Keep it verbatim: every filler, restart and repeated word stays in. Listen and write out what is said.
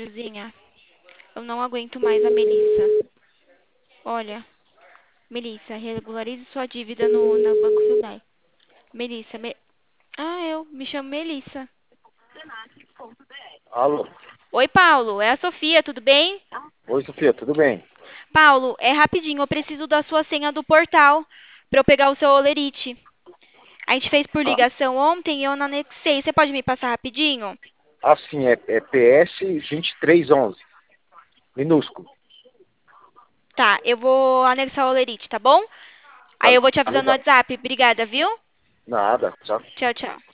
Luzinha, eu não aguento mais a Melissa. Olha, Melissa, regularize sua dívida no, no Banco Hyundai. Melissa, me... Ah, eu me chamo Melissa. Alô? Oi, Paulo, é a Sofia, tudo bem? Oi, Sofia, tudo bem? Paulo, é rapidinho, eu preciso da sua senha do portal para eu pegar o seu olerite. A gente fez por Ah, ligação ontem e eu não anexei. Você pode me passar rapidinho? assim, é, é P S vinte e três onze, minúsculo. Tá, eu vou anexar o olerite, tá bom? Aí Tá, eu vou te tá avisando no legal. WhatsApp. Obrigada, viu? Nada, tchau. Tchau, tchau.